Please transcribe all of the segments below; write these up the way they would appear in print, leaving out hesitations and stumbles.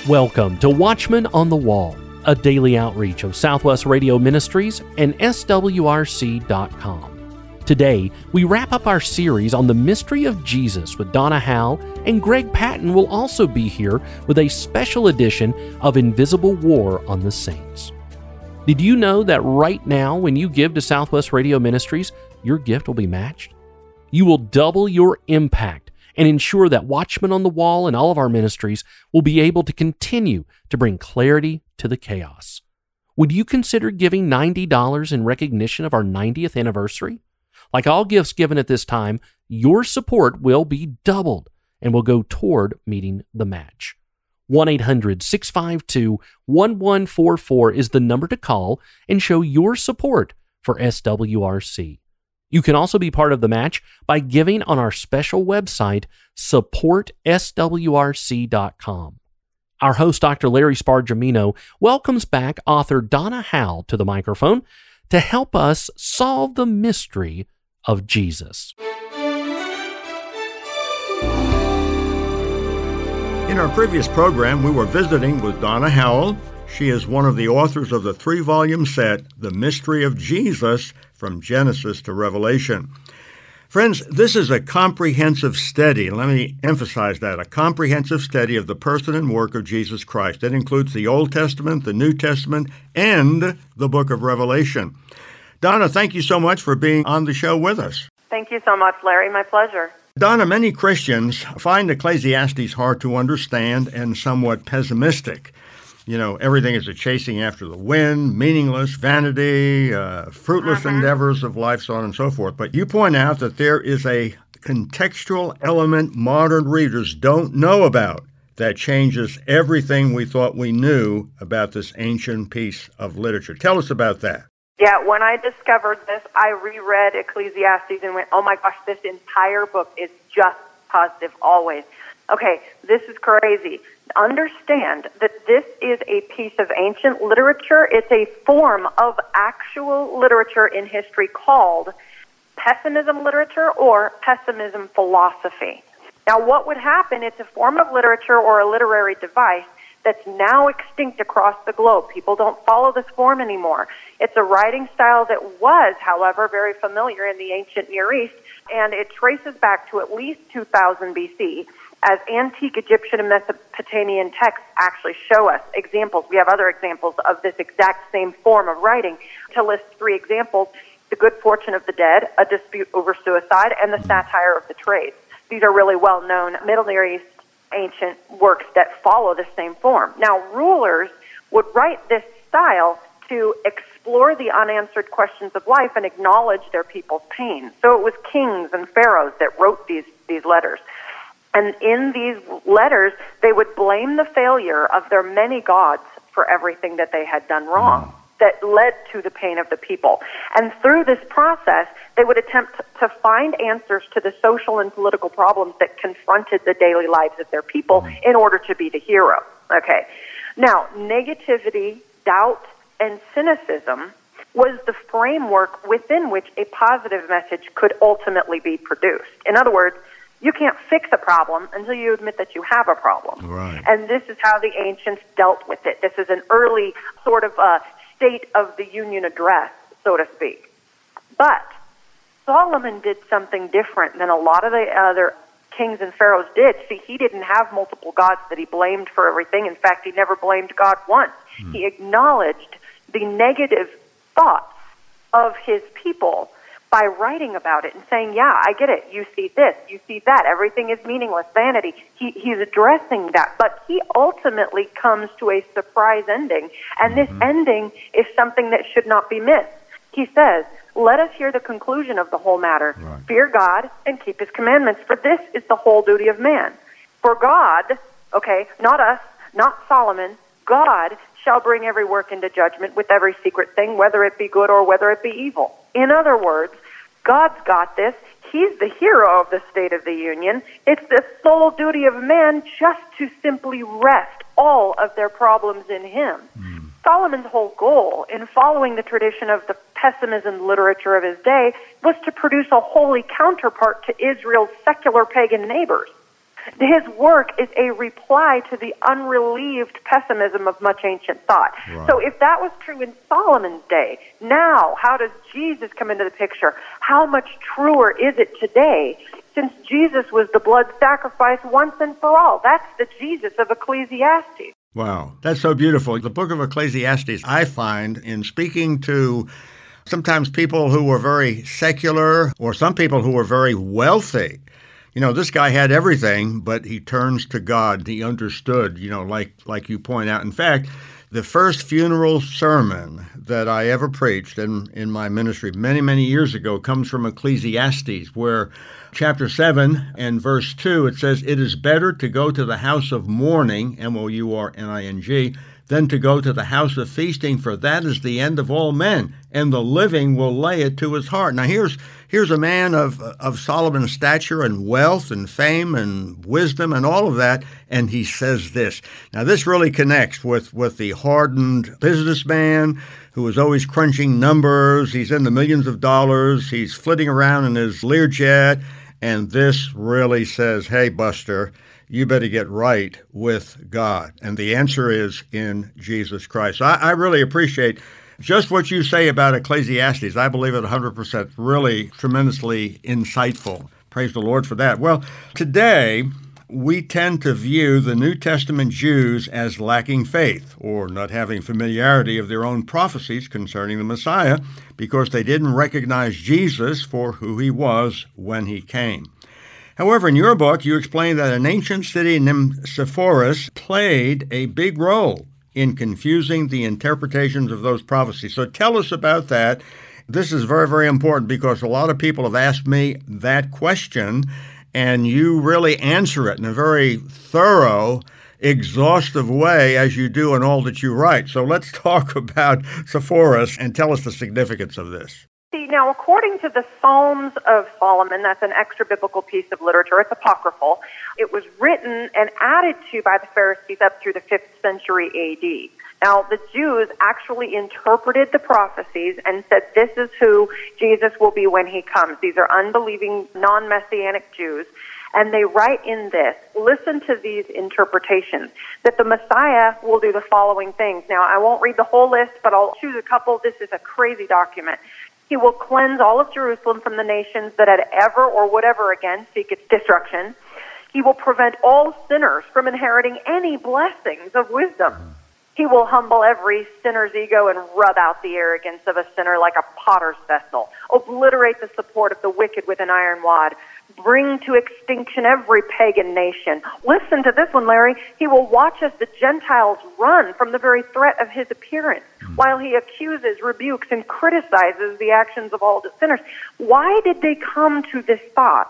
Welcome to Watchmen on the Wall, a daily outreach of Southwest Radio Ministries and SWRC.com. Today, we wrap up our series on the mystery of Jesus with Donna Howell, and Greg Patton will also be here with a special edition of Invisible War on the Saints. Did you know that right now, when you give to Southwest Radio Ministries, your gift will be matched? You will double your impact and ensure that Watchmen on the Wall and all of our ministries will be able to continue to bring clarity to the chaos. Would you consider giving $90 in recognition of our 90th anniversary? Like all gifts given at this time, your support will be doubled and will go toward meeting the match. 1-800-652-1144 is the number to call and show your support for SWRC. You can also be part of the match by giving on our special website, supportswrc.com. Our host, Dr. Larry Spargimino, welcomes back author Donna Howell to the microphone to help us solve the mystery of Jesus. In our previous program, we were visiting with Donna Howell. She is one of the authors of the 3-volume set, The Mystery of Jesus, from Genesis to Revelation. Friends, this is a comprehensive study. Let me emphasize that, a comprehensive study of the person and work of Jesus Christ. That includes the Old Testament, the New Testament, and the book of Revelation. Donna, thank you so much for being on the show with us. Thank you so much, Larry. My pleasure. Donna, many Christians find Ecclesiastes hard to understand and somewhat pessimistic. You know, everything is a chasing after the wind, meaningless, vanity, fruitless endeavors of life, so on and so forth. But you point out that there is a contextual element modern readers don't know about that changes everything we thought we knew about this ancient piece of literature. Tell us about that. Yeah, when I discovered this, I reread Ecclesiastes and went, oh my gosh, this entire book is just positive always. Okay, this is crazy. Understand that this is a piece of ancient literature. It's a form of actual literature in history called pessimism literature or pessimism philosophy. Now, what would happen? It's a form of literature or a literary device that's now extinct across the globe. People don't follow this form anymore. It's a writing style that was, however, very familiar in the ancient Near East, and it traces back to at least 2000 BC. As antique Egyptian and Mesopotamian texts actually show us examples. We have other examples of this exact same form of writing. To list 3 examples, The Good Fortune of the Dead, A Dispute Over Suicide, and The Satire of the Trades. These are really well-known Middle Near East ancient works that follow the same form. Now, rulers would write this style to explore the unanswered questions of life and acknowledge their people's pain. So it was kings and pharaohs that wrote these letters. And in these letters, they would blame the failure of their many gods for everything that they had done wrong that led to the pain of the people. And through this process, they would attempt to find answers to the social and political problems that confronted the daily lives of their people in order to be the hero. Okay. Now, negativity, doubt, and cynicism was the framework within which a positive message could ultimately be produced. In other words, you can't fix a problem until you admit that you have a problem. Right. And this is how the ancients dealt with it. This is an early sort of State of the Union address, so to speak. But Solomon did something different than a lot of the other kings and pharaohs did. See, he didn't have multiple gods that he blamed for everything. In fact, he never blamed God once. He acknowledged the negative thoughts of his people by writing about it and saying, yeah, I get it. You see this, you see that. Everything is meaningless, vanity. He's addressing that. But he ultimately comes to a surprise ending. And this ending is something that should not be missed. He says, let us hear the conclusion of the whole matter. Right. Fear God and keep his commandments, for this is the whole duty of man. For God, okay, not us, not Solomon, God shall bring every work into judgment with every secret thing, whether it be good or whether it be evil. In other words, God's got this. He's the hero of the State of the Union. It's the sole duty of man just to simply rest all of their problems in him. Solomon's whole goal in following the tradition of the pessimism literature of his day was to produce a holy counterpart to Israel's secular pagan neighbors. His work is a reply to the unrelieved pessimism of much ancient thought. Right. So if that was true in Solomon's day, now how does Jesus come into the picture? How much truer is it today, since Jesus was the blood sacrifice once and for all? That's the Jesus of Ecclesiastes. Wow, that's so beautiful. The book of Ecclesiastes, I find, in speaking to sometimes people who were very secular or some people who were very wealthy. You know, this guy had everything, but he turns to God. He understood, like you point out. In fact, the first funeral sermon that I ever preached in my ministry many, many years ago comes from Ecclesiastes, where chapter 7 and verse 2, it says, "It is better to go to the house of mourning, mourning, than to go to the house of feasting, for that is the end of all men, and the living will lay it to his heart." Now here's a man of Solomon's stature and wealth and fame and wisdom and all of that, and he says this. Now this really connects with the hardened businessman who is always crunching numbers. He's in the millions of dollars. He's flitting around in his Learjet, and this really says, hey, Buster, you better get right with God. And the answer is in Jesus Christ. I really appreciate just what you say about Ecclesiastes. I believe it 100%. Really tremendously insightful. Praise the Lord for that. Well, today we tend to view the New Testament Jews as lacking faith or not having familiarity of their own prophecies concerning the Messiah because they didn't recognize Jesus for who he was when he came. However, in your book, you explain that an ancient city named Sepphoris played a big role in confusing the interpretations of those prophecies. So tell us about that. This is very, very important because a lot of people have asked me that question, and you really answer it in a very thorough, exhaustive way as you do in all that you write. So let's talk about Sepphoris and tell us the significance of this. Now, according to the Psalms of Solomon, that's an extra-biblical piece of literature. It's apocryphal. It was written and added to by the Pharisees up through the 5th century A.D. Now, the Jews actually interpreted the prophecies and said, this is who Jesus will be when he comes. These are unbelieving, non-Messianic Jews. And they write in this, listen to these interpretations, that the Messiah will do the following things. Now, I won't read the whole list, but I'll choose a couple. This is a crazy document. He will cleanse all of Jerusalem from the nations that had ever or would ever again seek its destruction. He will prevent all sinners from inheriting any blessings of wisdom. He will humble every sinner's ego and rub out the arrogance of a sinner like a potter's vessel, obliterate the support of the wicked with an iron wad, bring to extinction every pagan nation. Listen to this one, Larry. He will watch as the Gentiles run from the very threat of his appearance, while he accuses, rebukes, and criticizes the actions of all the sinners. Why did they come to this thought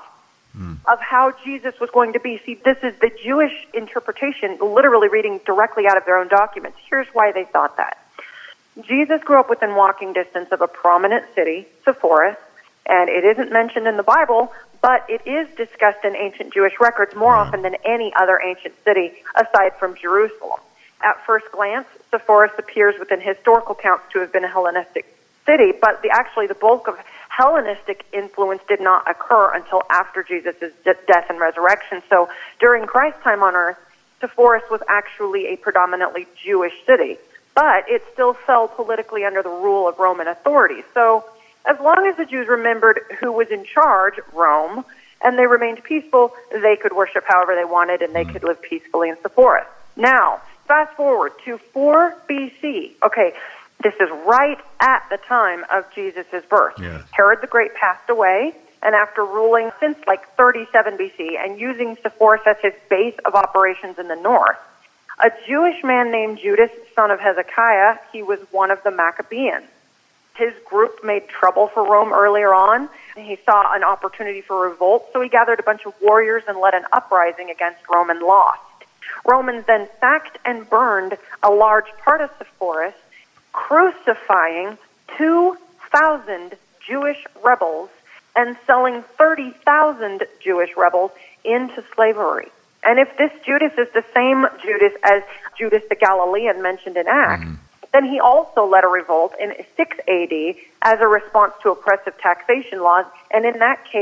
of how Jesus was going to be? See, this is the Jewish interpretation, literally reading directly out of their own documents. Here's why they thought that. Jesus grew up within walking distance of a prominent city, Sepphoris, and it isn't mentioned in the Bible, but it is discussed in ancient Jewish records more often than any other ancient city aside from Jerusalem. At first glance, Sepphoris appears within historical accounts to have been a Hellenistic city, but the bulk of Hellenistic influence did not occur until after Jesus' death and resurrection. So during Christ's time on earth, Sepphoris was actually a predominantly Jewish city, but it still fell politically under the rule of Roman authorities. So as long as the Jews remembered who was in charge, Rome, and they remained peaceful, they could worship however they wanted, and they could live peacefully in Sepphoris. Now, fast forward to 4 B.C. Okay, this is right at the time of Jesus' birth. Yeah. Herod the Great passed away, and after ruling since 37 B.C. and using Sepphoris as his base of operations in the north, a Jewish man named Judas, son of Hezekiah, he was one of the Maccabeans. His group made trouble for Rome earlier on. He saw an opportunity for revolt, so he gathered a bunch of warriors and led an uprising against Rome and lost. Romans then sacked and burned a large part of Sepphoris, crucifying 2,000 Jewish rebels and selling 30,000 Jewish rebels into slavery. And if this Judas is the same Judas as Judas the Galilean mentioned in Acts, then he also led a revolt in 6 A.D. as a response to oppressive taxation laws, and in that case,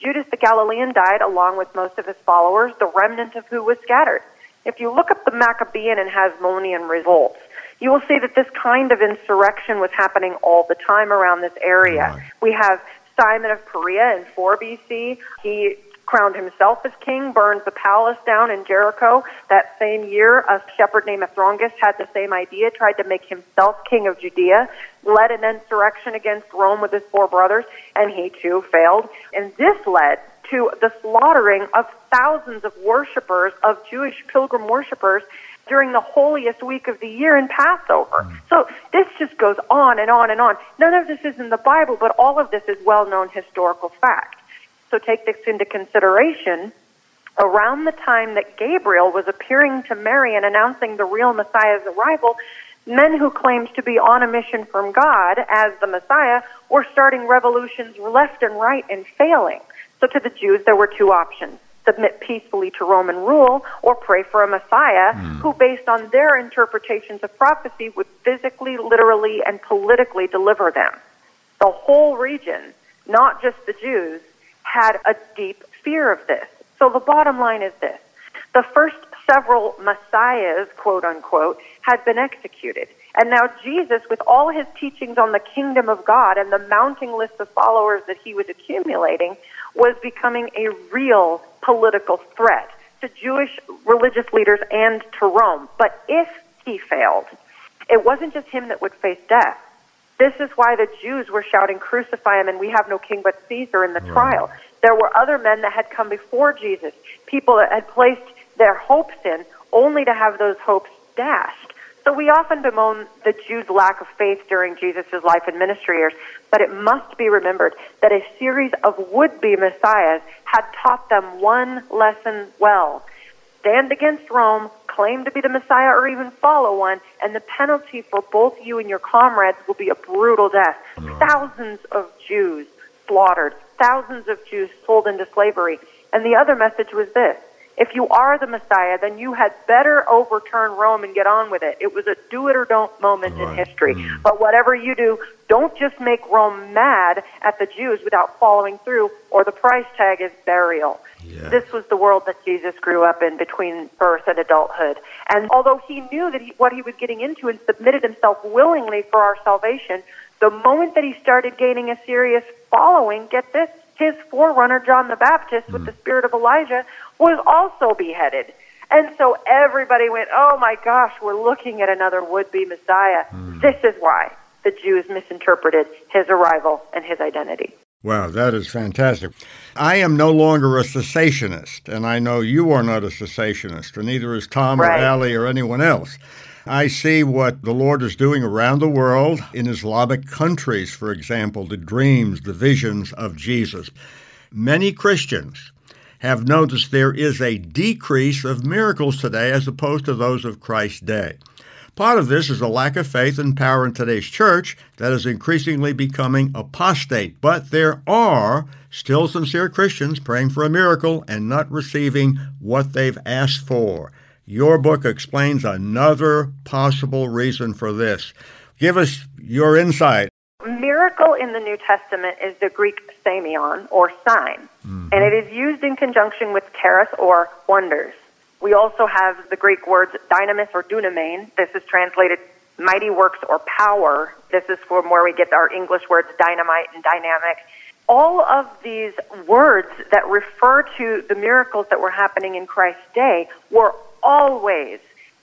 Judas the Galilean died along with most of his followers, the remnant of who was scattered. If you look up the Maccabean and Hasmonean revolts, you will see that this kind of insurrection was happening all the time around this area. Right. We have Simon of Perea in 4 BC. He crowned himself as king, burned the palace down in Jericho. That same year, a shepherd named Athrongus had the same idea, tried to make himself king of Judea, led an insurrection against Rome with his 4 brothers, and he too failed. And this led to the slaughtering of thousands of worshipers, of Jewish pilgrim worshipers, during the holiest week of the year in Passover. So this just goes on and on and on. None of this is in the Bible, but all of this is well-known historical fact. So take this into consideration. Around the time that Gabriel was appearing to Mary and announcing the real Messiah's arrival, men who claimed to be on a mission from God as the Messiah were starting revolutions left and right and failing. So to the Jews, there were 2 options: submit peacefully to Roman rule or pray for a Messiah who, based on their interpretations of prophecy, would physically, literally, and politically deliver them. The whole region, not just the Jews, had a deep fear of this. So the bottom line is this: the first several messiahs, quote unquote, had been executed. And now Jesus, with all his teachings on the kingdom of God and the mounting list of followers that he was accumulating, was becoming a real political threat to Jewish religious leaders and to Rome. But if he failed, it wasn't just him that would face death. This is why the Jews were shouting, "Crucify him, and we have no king but Caesar," in the trial. There were other men that had come before Jesus, people that had placed their hopes in, only to have those hopes dashed. So we often bemoan the Jews' lack of faith during Jesus' life and ministry years, but it must be remembered that a series of would-be messiahs had taught them one lesson well: stand against Rome, claim to be the Messiah, or even follow one, and the penalty for both you and your comrades will be a brutal death. Thousands of Jews slaughtered, thousands of Jews sold into slavery. And the other message was this: if you are the Messiah, then you had better overturn Rome and get on with it. It was a do-it-or-don't moment in history. But whatever you do, don't just make Rome mad at the Jews without following through, or the price tag is burial. Yeah. This was the world that Jesus grew up in between birth and adulthood. And although he knew that what he was getting into and submitted himself willingly for our salvation, the moment that he started gaining a serious following, get this, his forerunner, John the Baptist, with the spirit of Elijah, was also beheaded. And so everybody went, oh my gosh, we're looking at another would-be Messiah. This is why the Jews misinterpreted his arrival and his identity. Wow, that is fantastic. I am no longer a cessationist, and I know you are not a cessationist, and neither is Tom or Allie or anyone else. I see what the Lord is doing around the world, in Islamic countries, for example, the dreams, the visions of Jesus. Many Christians have noticed there is a decrease of miracles today as opposed to those of Christ's day. Part of this is a lack of faith and power in today's church that is increasingly becoming apostate. But there are still sincere Christians praying for a miracle and not receiving what they've asked for. Your book explains another possible reason for this. Give us your insight. Miracle in the New Testament is the Greek semeion, or sign, and it is used in conjunction with charis, or wonders. We also have the Greek words dynamis or dunamein. This is translated mighty works or power. This is from where we get our English words dynamite and dynamic. All of these words that refer to the miracles that were happening in Christ's day were always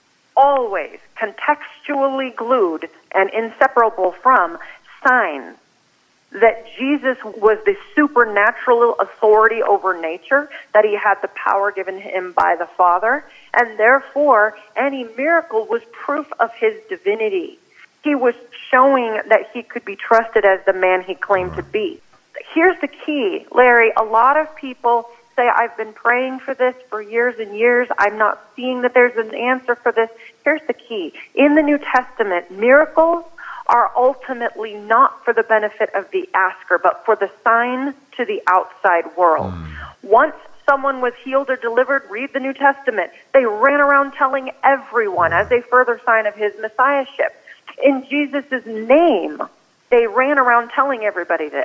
contextually glued and inseparable from signs that Jesus was the supernatural authority over nature, that he had the power given him by the Father, and therefore any miracle was proof of his divinity. He was showing that he could be trusted as the man he claimed to be. Here's the key, Larry. A lot of people say, I've been praying for this for years and years. I'm not seeing that there's an answer for this. Here's the key. In the New Testament, miracles are ultimately not for the benefit of the asker, but for the sign to the outside world. Once someone was healed or delivered, read the New Testament. They ran around telling everyone as a further sign of his messiahship. In Jesus' name, they ran around telling everybody this.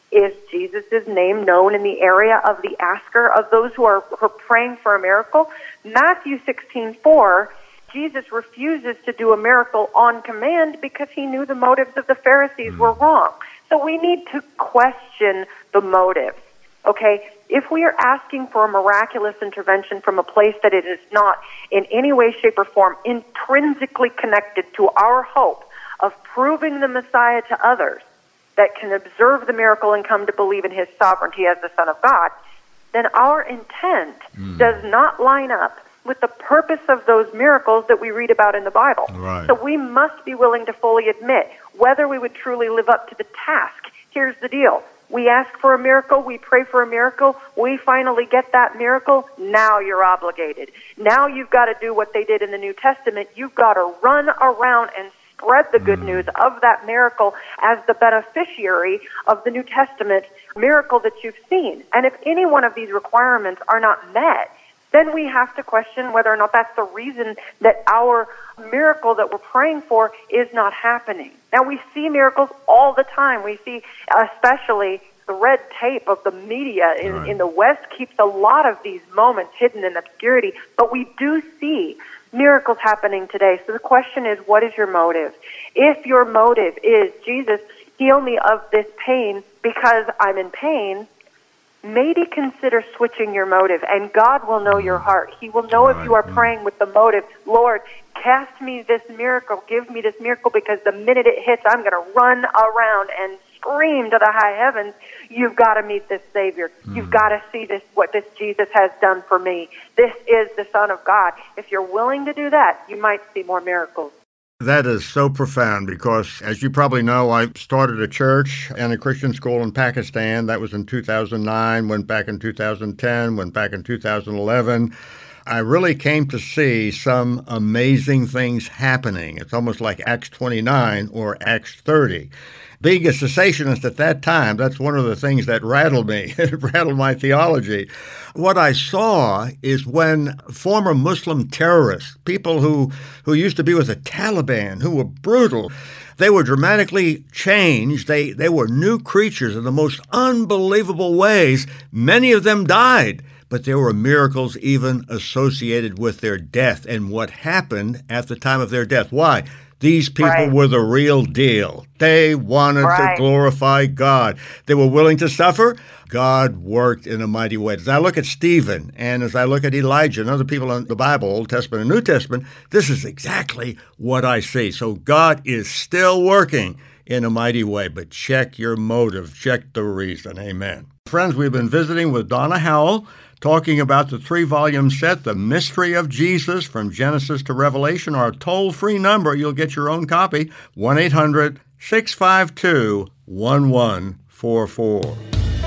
Is Jesus' name known in the area of the asker, of those who are praying for a miracle? Matthew 16:4, Jesus refuses to do a miracle on command because he knew the motives of the Pharisees were wrong. So we need to question the motives, okay? If we are asking for a miraculous intervention from a place that it is not in any way, shape, or form intrinsically connected to our hope of proving the Messiah to others that can observe the miracle and come to believe in his sovereignty as the Son of God, then our intent does not line up with the purpose of those miracles that we read about in the Bible. Right. So we must be willing to fully admit whether we would truly live up to the task. Here's the deal. We ask for a miracle, we pray for a miracle, we finally get that miracle, now you're obligated. Now you've got to do what they did in the New Testament. You've got to run around and spread the good news of that miracle as the beneficiary of the New Testament miracle that you've seen. And if any one of these requirements are not met, then we have to question whether or not that's the reason that our miracle that we're praying for is not happening. Now, we see miracles all the time. We see, especially the red tape of the media in the West keeps a lot of these moments hidden in obscurity, but we do see miracles happening today. So the question is, what is your motive? If your motive is, Jesus, heal me of this pain because I'm in pain, maybe consider switching your motive, and God will know your heart. He will know if you are praying with the motive, Lord, cast me this miracle, give me this miracle, because the minute it hits, I'm going to run around and scream to the high heavens, you've got to meet this Savior. You've got to see this, what this Jesus has done for me. This is the Son of God. If you're willing to do that, you might see more miracles. That is so profound because, as you probably know, I started a church and a Christian school in Pakistan. That was in 2009, went back in 2010, went back in 2011. I really came to see some amazing things happening. It's almost like Acts 29 or Acts 30. Being a cessationist at that time, that's one of the things that rattled me. It rattled my theology. What I saw is when former Muslim terrorists, people who used to be with the Taliban, who were brutal, they were dramatically changed. They were new creatures in the most unbelievable ways. Many of them died, but there were miracles even associated with their death and what happened at the time of their death. Why? These people were the real deal. They wanted to glorify God. They were willing to suffer. God worked in a mighty way. As I look at Stephen and as I look at Elijah and other people in the Bible, Old Testament and New Testament, this is exactly what I see. So God is still working in a mighty way, but check your motive, check the reason. Amen. Friends, we've been visiting with Donna Howell, talking about the 3-volume set, The Mystery of Jesus, from Genesis to Revelation. Our toll-free number, you'll get your own copy, 1-800-652-1144.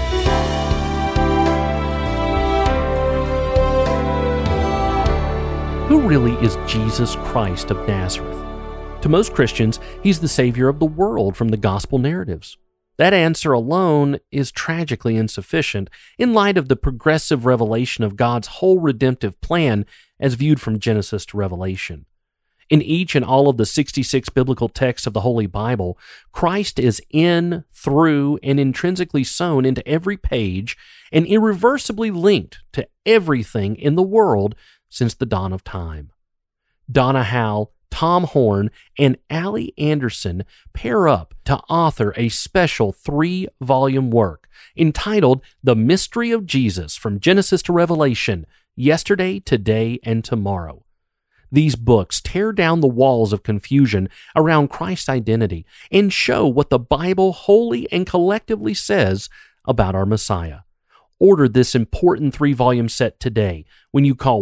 Who really is Jesus Christ of Nazareth? To most Christians, he's the Savior of the world from the gospel narratives. That answer alone is tragically insufficient in light of the progressive revelation of God's whole redemptive plan as viewed from Genesis to Revelation. In each and all of the 66 biblical texts of the Holy Bible, Christ is in, through, and intrinsically sown into every page and irreversibly linked to everything in the world since the dawn of time. Donna Howell, Tom Horn, and Allie Anderson pair up to author a special 3-volume work entitled The Mystery of Jesus from Genesis to Revelation, Yesterday, Today, and Tomorrow. These books tear down the walls of confusion around Christ's identity and show what the Bible wholly and collectively says about our Messiah. Order this important 3-volume set today when you call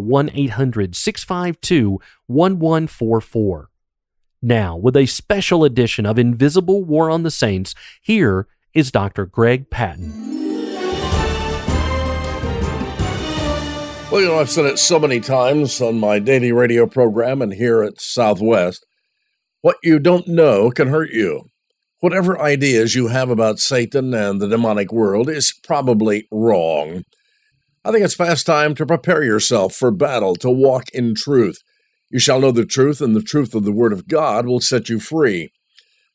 1-800-652-1144. Now, with a special edition of Invisible War on the Saints, here is Dr. Greg Patton. Well, I've said it so many times on my daily radio program and here at Southwest. What you don't know can hurt you. Whatever ideas you have about Satan and the demonic world is probably wrong. I think it's past time to prepare yourself for battle, to walk in truth. You shall know the truth, and the truth of the Word of God will set you free.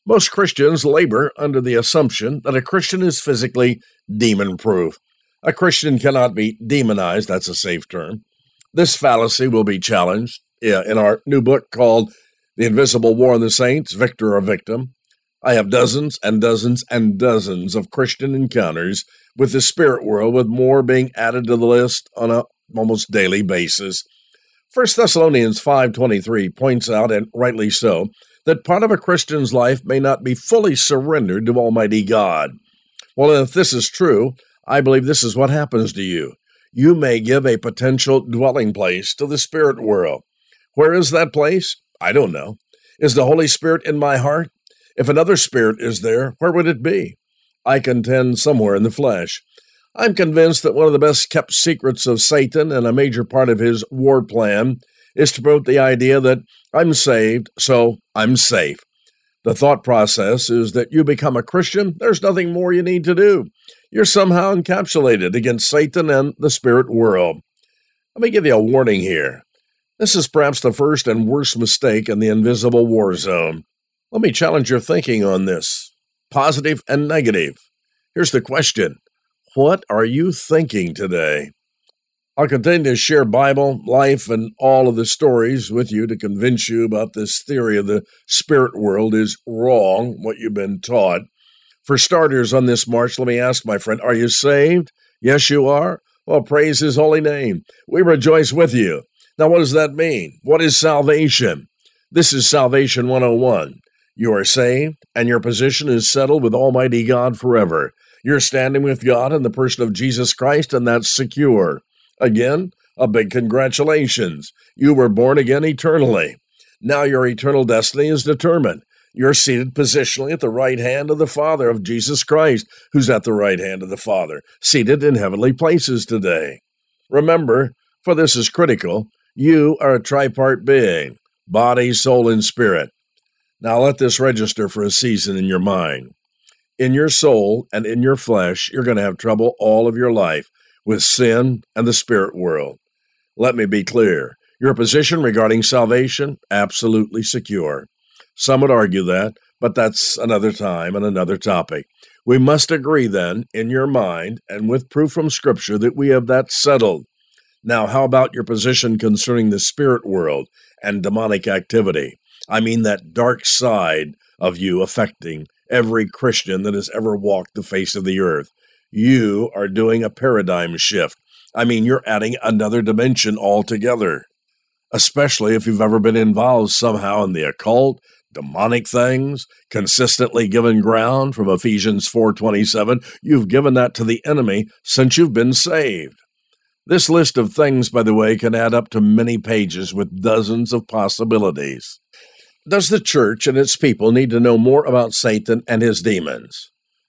Most Christians labor under the assumption that a Christian is physically demon-proof. A Christian cannot be demonized, that's a safe term. This fallacy will be challenged in our new book called The Invisible War on the Saints, Victor or Victim. I have dozens and dozens and dozens of Christian encounters with the spirit world, with more being added to the list on a almost daily basis. 1 Thessalonians 5:23 points out, and rightly so, that part of a Christian's life may not be fully surrendered to Almighty God. Well, if this is true, I believe this is what happens to you. You may give a potential dwelling place to the spirit world. Where is that place? I don't know. Is the Holy Spirit in my heart? If another spirit is there, where would it be? I contend somewhere in the flesh. I'm convinced that one of the best kept secrets of Satan and a major part of his war plan is to promote the idea that I'm saved, so I'm safe. The thought process is that you become a Christian, there's nothing more you need to do. You're somehow encapsulated against Satan and the spirit world. Let me give you a warning here. This is perhaps the first and worst mistake in the invisible war zone. Let me challenge your thinking on this, positive and negative. Here's the question. What are you thinking today? I'll continue to share Bible, life, and all of the stories with you to convince you about this theory of the spirit world is wrong, what you've been taught. For starters, on this march, let me ask, my friend, are you saved? Yes, you are? Well, praise His holy name. We rejoice with you. Now, what does that mean? What is salvation? This is Salvation 101. You are saved, and your position is settled with Almighty God forever. You're standing with God in the person of Jesus Christ, and that's secure. Again, a big congratulations. You were born again eternally. Now your eternal destiny is determined. You're seated positionally at the right hand of the Father of Jesus Christ, who's at the right hand of the Father, seated in heavenly places today. Remember, for this is critical, you are a tripart being, body, soul, and spirit. Now let this register for a season in your mind. In your soul and in your flesh, you're going to have trouble all of your life with sin and the spirit world. Let me be clear. Your position regarding salvation, absolutely secure. Some would argue that, but that's another time and another topic. We must agree then, in your mind, and with proof from Scripture, that we have that settled. Now, how about your position concerning the spirit world and demonic activity? I mean that dark side of you affecting every Christian that has ever walked the face of the earth. You are doing a paradigm shift. I mean, you're adding another dimension altogether, especially if you've ever been involved somehow in the occult, demonic things, consistently given ground from Ephesians 4:27. You've given that to the enemy since you've been saved. This list of things, by the way, can add up to many pages with dozens of possibilities. Does the church and its people need to know more about Satan and his demons?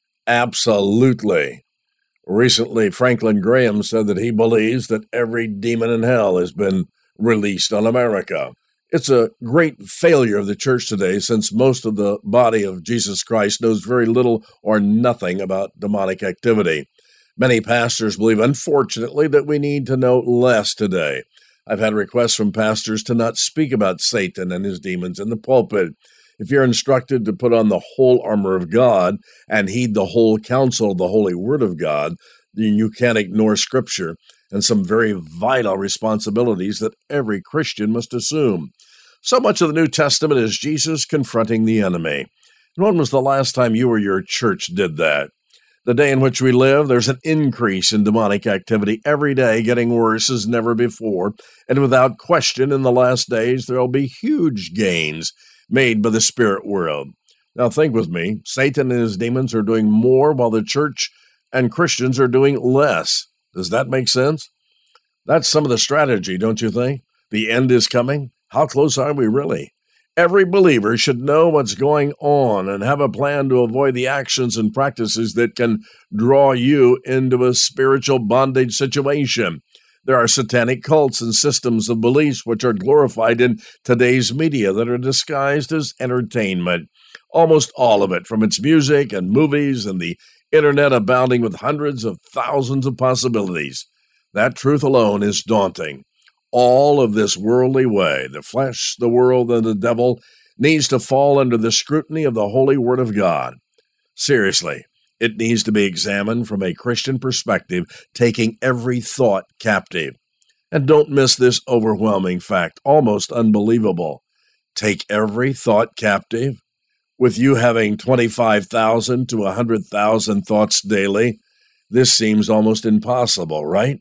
Absolutely. Recently, Franklin Graham said that he believes that every demon in hell has been released on America. It's a great failure of the church today, since most of the body of Jesus Christ knows very little or nothing about demonic activity. Many pastors believe, unfortunately, that we need to know less today. I've had requests from pastors to not speak about Satan and his demons in the pulpit. If you're instructed to put on the whole armor of God and heed the whole counsel of the Holy Word of God, then you can't ignore Scripture and some very vital responsibilities that every Christian must assume. So much of the New Testament is Jesus confronting the enemy. And when was the last time you or your church did that? The day in which we live, there's an increase in demonic activity every day, getting worse as never before. And without question, in the last days, there will be huge gains made by the spirit world. Now think with me, Satan and his demons are doing more while the church and Christians are doing less. Does that make sense? That's some of the strategy, don't you think? The end is coming. How close are we really? Every believer should know what's going on and have a plan to avoid the actions and practices that can draw you into a spiritual bondage situation. There are satanic cults and systems of beliefs which are glorified in today's media that are disguised as entertainment. Almost all of it, from its music and movies and the internet abounding with hundreds of thousands of possibilities. That truth alone is daunting. All of this worldly way, the flesh, the world, and the devil, needs to fall under the scrutiny of the Holy Word of God. Seriously, it needs to be examined from a Christian perspective, taking every thought captive. And don't miss this overwhelming fact, almost unbelievable. Take every thought captive. With you having 25,000 to 100,000 thoughts daily, this seems almost impossible, right?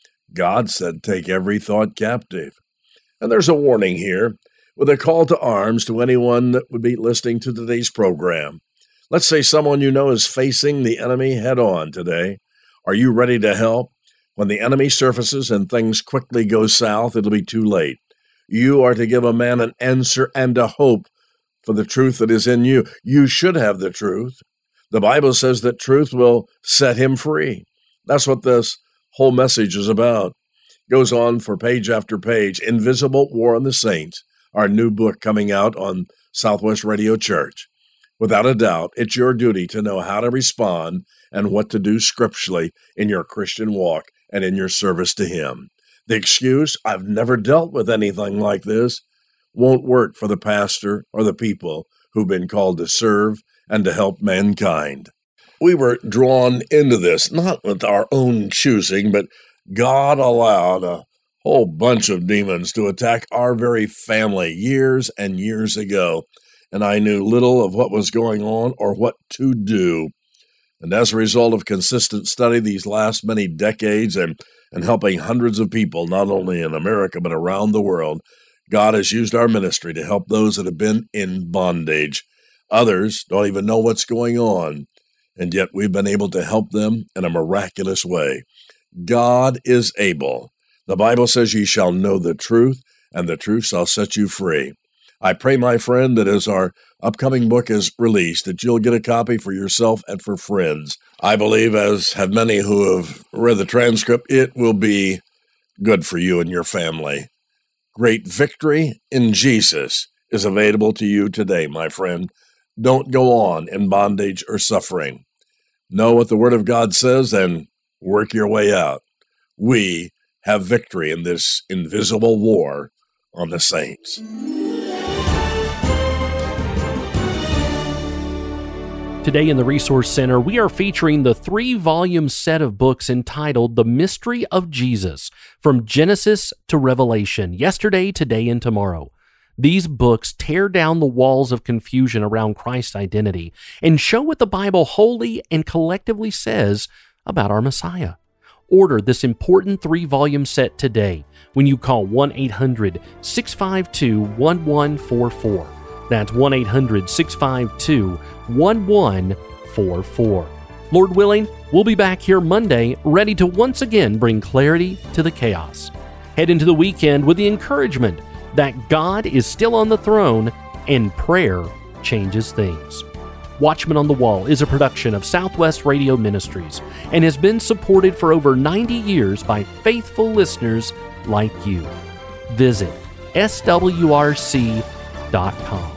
God said, take every thought captive. And there's a warning here, with a call to arms to anyone that would be listening to today's program. Let's say someone you know is facing the enemy head-on today. Are you ready to help? When the enemy surfaces and things quickly go south, it'll be too late. You are to give a man an answer and a hope for the truth that is in you. You should have the truth. The Bible says that truth will set him free. That's what this whole message is about. Goes on for page after page. Invisible War on the Saints, our new book coming out on Southwest Radio Church. Without a doubt, it's your duty to know how to respond and what to do scripturally in your Christian walk and in your service to Him. The excuse, I've never dealt with anything like this, won't work for the pastor or the people who've been called to serve and to help mankind. We were drawn into this, not with our own choosing, but God allowed a whole bunch of demons to attack our very family years and years ago, and I knew little of what was going on or what to do. And as a result of consistent study these last many decades and helping hundreds of people, not only in America but around the world, God has used our ministry to help those that have been in bondage. Others don't even know what's going on, and yet we've been able to help them in a miraculous way. God is able. The Bible says, ye shall know the truth, and the truth shall set you free. I pray, my friend, that as our upcoming book is released, that you'll get a copy for yourself and for friends. I believe, as have many who have read the transcript, it will be good for you and your family. Great victory in Jesus is available to you today, my friend. Don't go on in bondage or suffering. Know what the Word of God says and work your way out. We have victory in this invisible war on the saints. Today in the Resource Center, we are featuring the 3-volume set of books entitled The Mystery of Jesus, From Genesis to Revelation, Yesterday, Today, and Tomorrow. These books tear down the walls of confusion around Christ's identity and show what the Bible wholly and collectively says about our Messiah. Order this important 3-volume set today when you call 1-800-652-1144. That's 1-800-652-1144. Lord willing, we'll be back here Monday, ready to once again bring clarity to the chaos. Head into the weekend with the encouragement that God is still on the throne and prayer changes things. Watchman on the Wall is a production of Southwest Radio Ministries and has been supported for over 90 years by faithful listeners like you. Visit swrc.com.